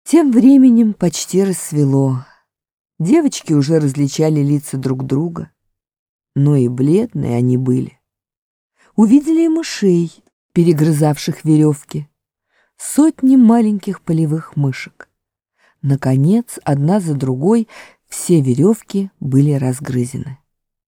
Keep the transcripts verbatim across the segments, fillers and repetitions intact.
Тем временем почти рассвело. Девочки уже различали лица друг друга, но и бледные они были. Увидели и мышей, перегрызавших веревки, сотни маленьких полевых мышек. Наконец, одна за другой, все веревки были разгрызены.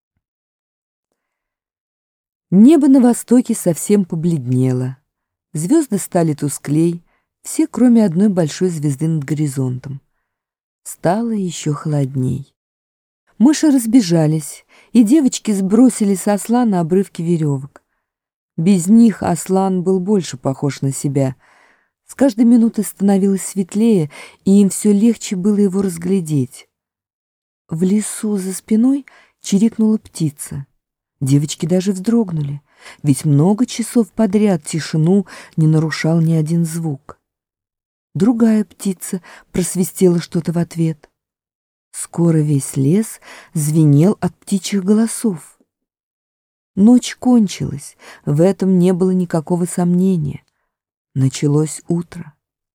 Небо на востоке совсем побледнело. Звезды стали тусклей, все, кроме одной большой звезды над горизонтом. Стало еще холодней. Мыши разбежались, и девочки сбросили с осла на обрывки веревок. Без них Аслан был больше похож на себя. С каждой минутой становилось светлее, и им все легче было его разглядеть. В лесу за спиной чирикнула птица. Девочки даже вздрогнули, ведь много часов подряд тишину не нарушал ни один звук. Другая птица просвистела что-то в ответ. Скоро весь лес звенел от птичьих голосов. Ночь кончилась, в этом не было никакого сомнения. Началось утро.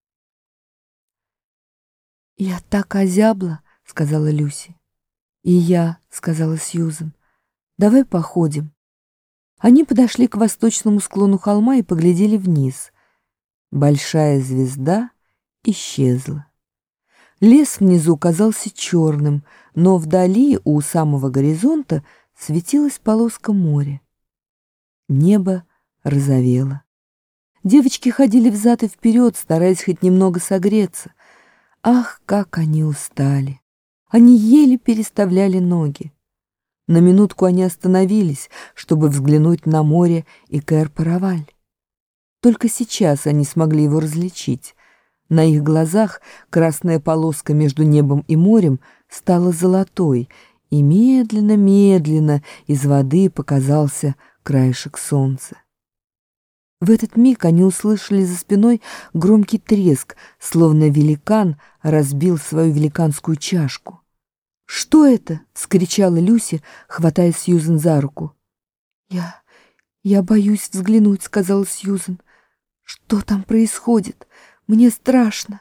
«Я так озябла», — сказала Люси. «И я», — сказала Сьюзен. «Давай походим». Они подошли к восточному склону холма и поглядели вниз. Большая звезда исчезла. Лес внизу казался черным, но вдали, у самого горизонта, светилась полоска моря. Небо розовело. Девочки ходили взад и вперед, стараясь хоть немного согреться. Ах, как они устали! Они еле переставляли ноги. На минутку они остановились, чтобы взглянуть на море и Кэр-Параваль. Только сейчас они смогли его различить. На их глазах красная полоска между небом и морем стала золотой, и медленно-медленно из воды показался краешек солнца. В этот миг они услышали за спиной громкий треск, словно великан разбил свою великанскую чашку. «Что это?» — вскричала Люси, хватая Сьюзен за руку. «Я... я боюсь взглянуть», — сказала Сьюзен. «Что там происходит? Мне страшно».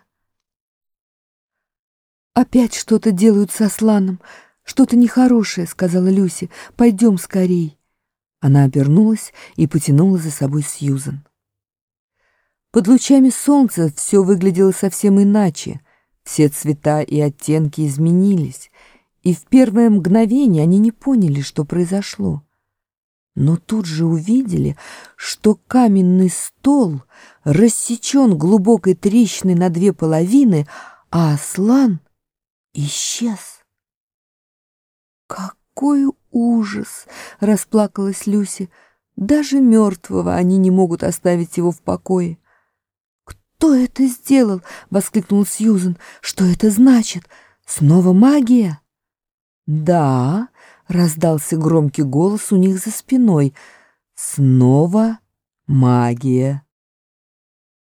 «Опять что-то делают с Асланом, что-то нехорошее», — сказала Люси. «Пойдем скорей». Она обернулась и потянула за собой Сьюзен. Под лучами солнца все выглядело совсем иначе. Все цвета и оттенки изменились, и в первое мгновение они не поняли, что произошло. Но тут же увидели, что каменный стол рассечен глубокой трещиной на две половины, а Аслан исчез. «Какой ужас!» — расплакалась Люси. «Даже мертвого они не могут оставить его в покое». «Кто это сделал?» — воскликнул Сьюзен. «Что это значит? Снова магия?» «Да», — раздался громкий голос у них за спиной. «Снова магия».